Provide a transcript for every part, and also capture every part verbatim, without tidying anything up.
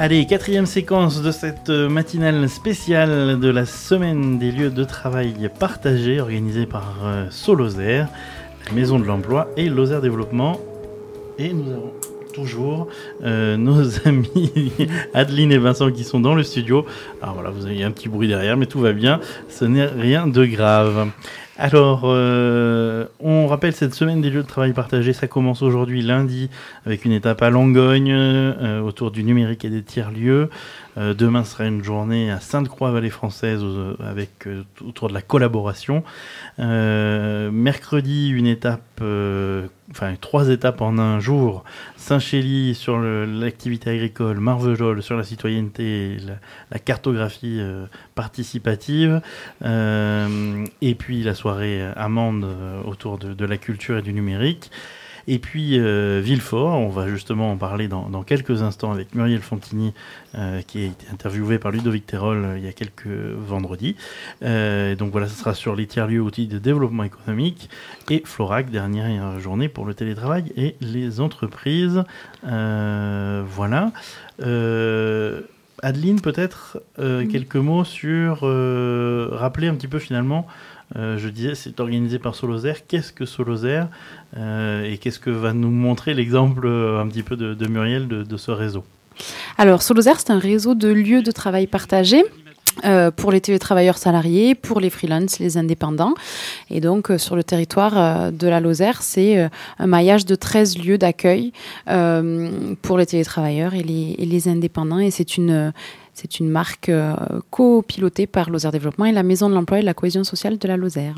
Allez, quatrième séquence de cette matinale spéciale de la semaine des lieux de travail partagés organisée par euh, Solozère, la Maison de l'Emploi et Lozère Développement. Et nous avons toujours euh, nos amis Adeline et Vincent qui sont dans le studio. Alors voilà, vous avez un petit bruit derrière, mais tout va bien, ce n'est rien de grave. Alors, euh, on rappelle cette semaine des lieux de travail partagés, ça commence aujourd'hui lundi avec une étape à Langogne euh, autour du numérique et des tiers-lieux. Euh, demain sera une journée à Sainte-Croix-Vallée Française euh, avec euh, autour de la collaboration. Euh, mercredi, une étape, euh, enfin trois étapes en un jour. Saint-Chély sur le, l'activité agricole, Marvejols sur la citoyenneté et la, la cartographie euh, participative. Euh, et puis la soirée amende euh, autour de, de la culture et du numérique. Et puis euh, Villefort, on va justement en parler dans, dans quelques instants avec Muriel Fontini, euh, qui a été interviewée par Ludovic Terol euh, il y a quelques vendredis. Euh, donc voilà, ce sera sur les tiers-lieux outils de développement économique. Et Florac, dernière journée pour le télétravail et les entreprises. Euh, voilà. Euh, Adeline, peut-être euh, quelques mots sur euh, rappeler un petit peu finalement. Euh, je disais, c'est organisé par Solozère. Qu'est-ce que Solozère euh, et qu'est-ce que va nous montrer l'exemple euh, un petit peu de, de Muriel de, de ce réseau? Alors, Solozère, c'est un réseau de lieux de travail partagés. Euh, pour les télétravailleurs salariés, pour les freelances, les indépendants. Et donc, euh, sur le territoire euh, de la Lozère, c'est euh, un maillage de treize lieux d'accueil euh, pour les télétravailleurs et les, et les indépendants. Et c'est une, c'est une marque euh, copilotée par Lozère Développement et la Maison de l'Emploi et de la Cohésion Sociale de la Lozère.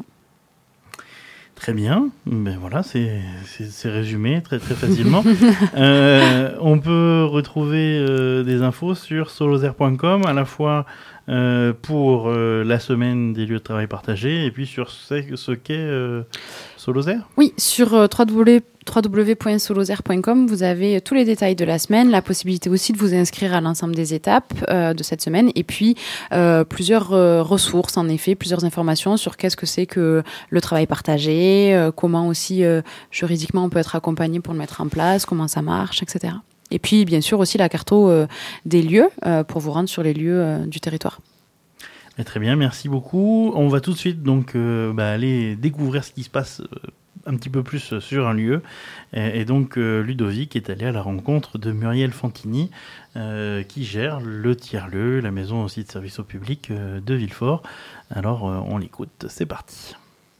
Très bien, ben voilà, c'est, c'est, c'est résumé très très facilement. euh, on peut retrouver euh, des infos sur solozère point com, à la fois euh, pour euh, la semaine des lieux de travail partagés et puis sur ce, ce qu'est euh, Solozère. Oui, sur euh, w w w point solozère point com, vous avez tous les détails de la semaine, la possibilité aussi de vous inscrire à l'ensemble des étapes euh, de cette semaine et puis euh, plusieurs euh, ressources, en effet, plusieurs informations sur qu'est-ce que c'est que le travail partagé, euh, comment aussi euh, juridiquement on peut être accompagné pour le mettre en place, comment ça marche, et cetera. Et puis, bien sûr, aussi la carto euh, des lieux euh, pour vous rendre sur les lieux euh, du territoire. Et très bien, merci beaucoup. On va tout de suite donc euh, bah, aller découvrir ce qui se passe euh, un petit peu plus sur un lieu. Et, et donc euh, Ludovic est allé à la rencontre de Muriel Fontini euh, qui gère le tiers-lieu, la maison aussi de service au public euh, de Villefort. Alors euh, on l'écoute, c'est parti.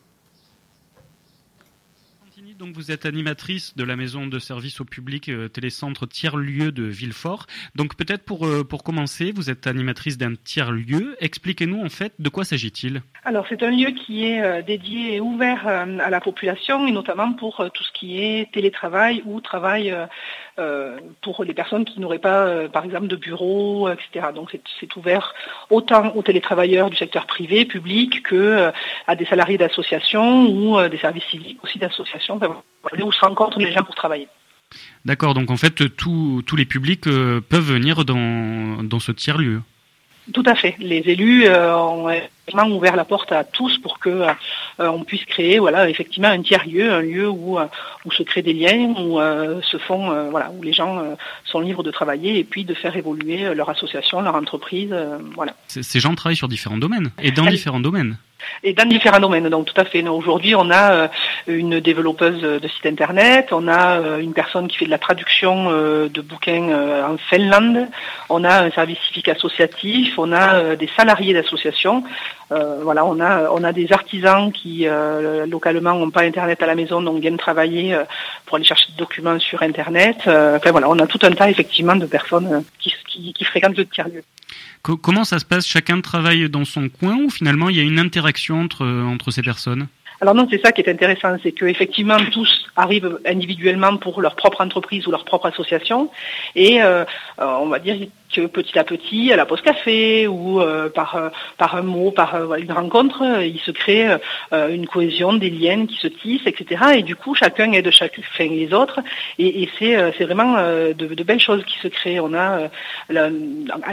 Donc vous êtes animatrice de la maison de service au public euh, télécentre tiers-lieu de Villefort. Donc peut-être pour, euh, pour commencer, vous êtes animatrice d'un tiers-lieu. Expliquez-nous en fait de quoi s'agit-il? Alors c'est un lieu qui est euh, dédié et ouvert euh, à la population et notamment pour euh, tout ce qui est télétravail ou travail euh, euh, pour les personnes qui n'auraient pas euh, par exemple de bureau, et cetera. Donc c'est, c'est ouvert autant aux télétravailleurs du secteur privé, public, que euh, à des salariés d'associations ou euh, des services civiques aussi d'associations, où se rencontrent les gens pour travailler. D'accord, donc en fait tous tous les publics euh, peuvent venir dans, dans ce tiers-lieu. Tout à fait. Les élus euh, ont vraiment ouvert la porte à tous pour que euh, on puisse créer, voilà, effectivement un tiers-lieu, un lieu où euh, où se créent des liens, où euh, se font, euh, voilà, où les gens euh, sont libres de travailler et puis de faire évoluer leur association, leur entreprise, euh, voilà. C- ces gens travaillent sur différents domaines et dans Allez. différents domaines. Et dans différents domaines, donc tout à fait. Aujourd'hui, on a euh, une développeuse de site internet, on a euh, une personne qui fait de la traduction euh, de bouquins euh, en Finlande, on a un service civique associatif, on a euh, des salariés d'associations, euh, voilà, on a on a des artisans qui euh, localement n'ont pas internet à la maison, donc viennent travailler euh, pour aller chercher des documents sur internet. Euh, enfin voilà, on a tout un tas effectivement de personnes euh, qui, qui, qui fréquentent le tiers-lieu. Comment ça se passe? Chacun travaille dans son coin ou finalement il y a une interaction entre, entre ces personnes? Alors non, c'est ça qui est intéressant, c'est que effectivement tous arrivent individuellement pour leur propre entreprise ou leur propre association, et euh, on va dire que petit à petit, à la pause café ou euh, par euh, par un mot, par euh, une rencontre, euh, il se crée euh, une cohésion, des liens qui se tissent, et cetera. Et du coup, chacun aide chacun, enfin, les autres, et, et c'est euh, c'est vraiment euh, de, de belles choses qui se créent. On a euh, la, Aline, par exemple,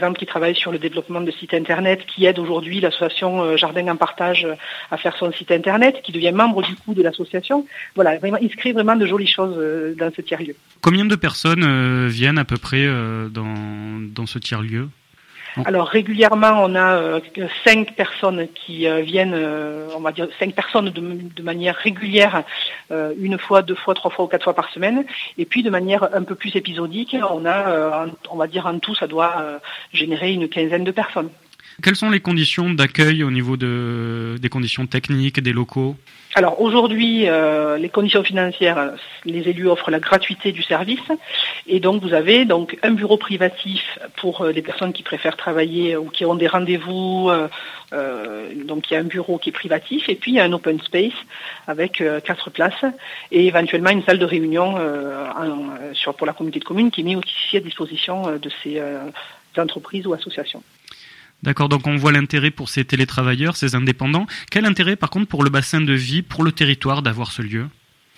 exemple, qui travaille sur le développement de sites internet, qui aide aujourd'hui l'association euh, Jardin en Partage à faire son site internet, qui devient membre du coup de l'association. Voilà, vraiment, il se crée vraiment de jolies choses euh, dans ce tiers-lieu. Combien de personnes euh, viennent à peu près euh, dans, dans ce tiers-lieu ? Alors régulièrement, on a euh, cinq personnes qui euh, viennent, euh, on va dire cinq personnes de, de manière régulière, euh, une fois, deux fois, trois fois ou quatre fois par semaine. Et puis de manière un peu plus épisodique, on a, euh, on va dire en tout, ça doit euh, générer une quinzaine de personnes. Quelles sont les conditions d'accueil au niveau de, des conditions techniques, des locaux ? Alors aujourd'hui, euh, les conditions financières, les élus offrent la gratuité du service et donc vous avez donc un bureau privatif pour euh, des personnes qui préfèrent travailler ou qui ont des rendez-vous. Euh, euh, donc il y a un bureau qui est privatif et puis il y a un open space avec euh, quatre places et éventuellement une salle de réunion euh, en, sur, pour la communauté de communes qui est mise aussi à disposition euh, de ces euh, entreprises ou associations. D'accord, donc on voit l'intérêt pour ces télétravailleurs, ces indépendants. Quel intérêt par contre pour le bassin de vie, pour le territoire d'avoir ce lieu ?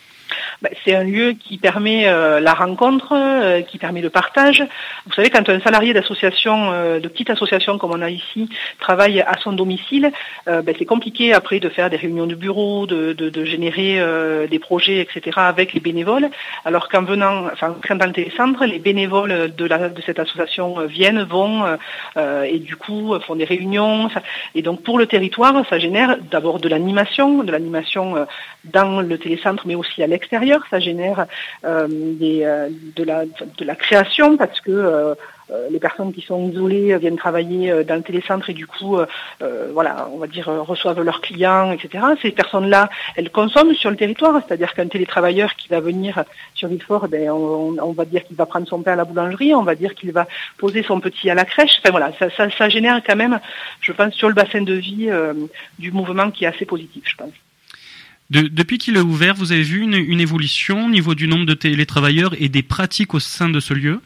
C'est un lieu qui permet euh, la rencontre, euh, qui permet le partage. Vous savez, quand un salarié d'association, euh, de petite association comme on a ici, travaille à son domicile, euh, ben, c'est compliqué après de faire des réunions de bureau, de, de, de générer euh, des projets, et cetera avec les bénévoles. Alors qu'en venant, enfin, quand dans le télécentre, les bénévoles de, la, de cette association euh, viennent, vont euh, et du coup font des réunions. Ça, et donc pour le territoire, ça génère d'abord de l'animation, de l'animation euh, dans le télécentre, mais aussi à l'extérieur. Ça génère euh, des, euh, de, la, de la création parce que euh, euh, les personnes qui sont isolées viennent travailler euh, dans le télécentre et du coup, euh, euh, voilà, on va dire euh, reçoivent leurs clients, et cetera. Ces personnes-là, elles consomment sur le territoire, c'est-à-dire qu'un télétravailleur qui va venir sur Villefort, ben, on, on va dire qu'il va prendre son pain à la boulangerie, on va dire qu'il va poser son petit à la crèche. Enfin voilà, ça, ça, ça génère quand même, je pense, sur le bassin de vie euh, du mouvement qui est assez positif, je pense. De, depuis qu'il est ouvert, vous avez vu une, une évolution au niveau du nombre de télétravailleurs et des pratiques au sein de ce lieu ?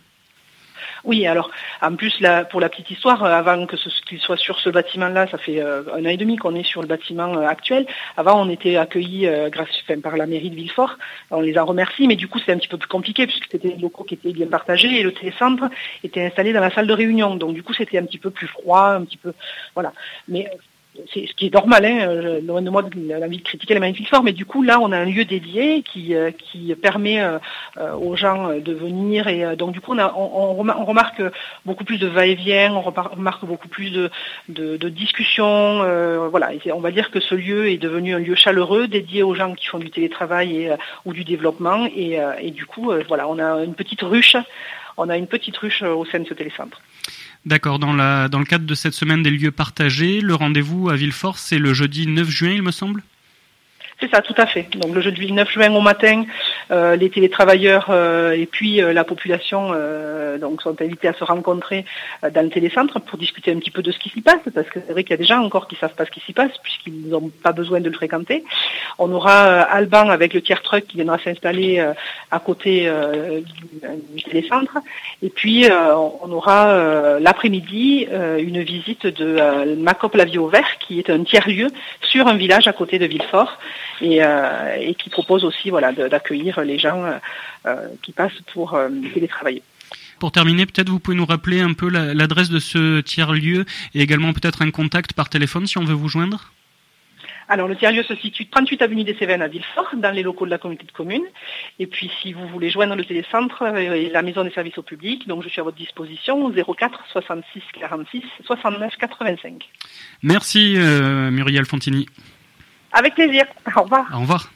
Oui, alors en plus là, pour la petite histoire, avant que ce, qu'il soit sur ce bâtiment-là, ça fait euh, un an et demi qu'on est sur le bâtiment euh, actuel. Avant, on était accueillis euh, grâce, enfin, par la mairie de Villefort. On les en remercie, mais du coup, c'était un petit peu plus compliqué puisque c'était des locaux qui étaient bien partagés et le télécentre était installé dans la salle de réunion. Donc du coup, c'était un petit peu plus froid, un petit peu, voilà. Mais c'est ce qui est normal, hein, loin de moi de l'envie de critiquer la mairie de Villefort, mais du coup là on a un lieu dédié qui euh, qui permet euh, aux gens de venir et euh, donc du coup on, a, on, on remarque beaucoup plus de va-et-vient, on remarque beaucoup plus de de, de discussions, euh, voilà. Et on va dire que ce lieu est devenu un lieu chaleureux dédié aux gens qui font du télétravail et, euh, ou du développement et, euh, et du coup euh, voilà, on a une petite ruche, on a une petite ruche au sein de ce télécentre. D'accord, dans, la, dans le cadre de cette semaine des lieux partagés, le rendez-vous à Villefort, c'est le jeudi neuf juin, il me semble ? C'est ça, tout à fait. Donc le jeudi neuf juin au matin, euh, les télétravailleurs euh, et puis euh, la population euh, donc sont invités à se rencontrer euh, dans le télécentre pour discuter un petit peu de ce qui s'y passe, parce que c'est vrai qu'il y a des gens encore qui savent pas ce qui s'y passe puisqu'ils n'ont pas besoin de le fréquenter. On aura euh, Alban avec le tiers truck qui viendra s'installer euh, à côté euh, du, du télécentre, et puis euh, on aura euh, l'après-midi euh, une visite de euh, Macop la vie au vert, qui est un tiers-lieu sur un village à côté de Villefort. Et, euh, et qui propose aussi voilà, de, d'accueillir les gens euh, qui passent pour euh, télétravailler. Pour terminer, peut-être vous pouvez nous rappeler un peu la, l'adresse de ce tiers-lieu et également peut-être un contact par téléphone si on veut vous joindre ? Alors le tiers-lieu se situe trente-huit avenue des Cévennes à Villefort, dans les locaux de la communauté de communes. Et puis si vous voulez joindre le télécentre et la maison des services au public, donc je suis à votre disposition, zéro quatre soixante-six quarante-six soixante-neuf quatre-vingt-cinq. Merci euh, Muriel Fontini. Avec plaisir. Au revoir. Au revoir.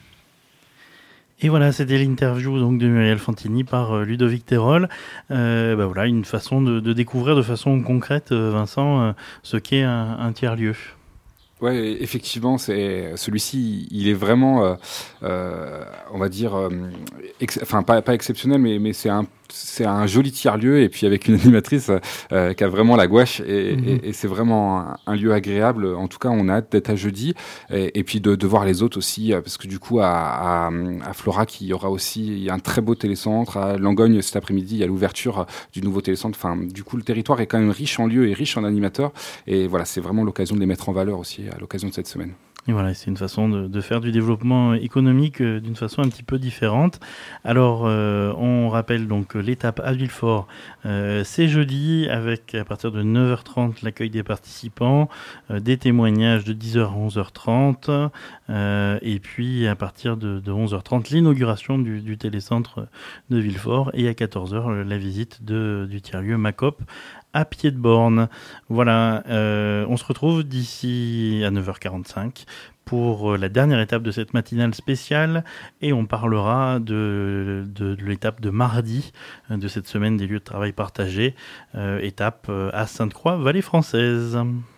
Et voilà, c'était l'interview donc de Muriel Fontini par euh, Ludovic Terol. Euh, bah voilà, une façon de, de découvrir de façon concrète, euh, Vincent, euh, ce qu'est un, un tiers-lieu. Ouais, effectivement, c'est celui-ci, il est vraiment, euh, euh, on va dire, euh, ex, enfin pas, pas exceptionnel, mais mais c'est un c'est un joli tiers-lieu et puis avec une animatrice euh, qui a vraiment la gouache et, mmh. et, et c'est vraiment un, un lieu agréable. En tout cas, on a hâte d'être à jeudi et, et puis de, de voir les autres aussi, parce que du coup à, à, à Flora, qui y aura aussi il y a un très beau télécentre, à Langogne cet après-midi il y a l'ouverture du nouveau télécentre. Enfin, du coup le territoire est quand même riche en lieux et riche en animateurs et voilà, c'est vraiment l'occasion de les mettre en valeur aussi à l'occasion de cette semaine. Et voilà, c'est une façon de, de faire du développement économique euh, d'une façon un petit peu différente. Alors, euh, on rappelle donc l'étape à Villefort, euh, c'est jeudi, avec à partir de neuf heures trente l'accueil des participants, euh, des témoignages de dix heures à onze heures trente, euh, et puis à partir de, de onze heures trente, l'inauguration du, du télécentre de Villefort, et à quatorze heures, la visite de, du tiers-lieu Macop à pied de borne. Voilà, euh, on se retrouve d'ici à neuf heures quarante-cinq pour la dernière étape de cette matinale spéciale, et on parlera de, de, de l'étape de mardi de cette semaine des lieux de travail partagés, euh, étape à Sainte-Croix, Vallée Française.